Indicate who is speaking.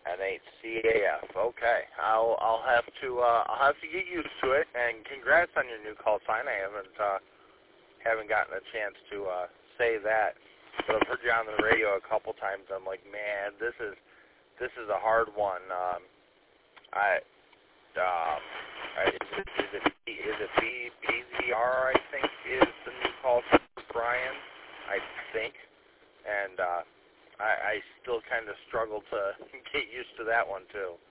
Speaker 1: NHCAF. Okay, I'll have to get used to it. And congrats on your new call sign. I haven't gotten a chance to say that, but I've heard you on the radio a couple times. I'm like, man, this is a hard one. Is it BZR? I think is the new call sign for Brian. I think, and I still kind of struggle to get used to that one too.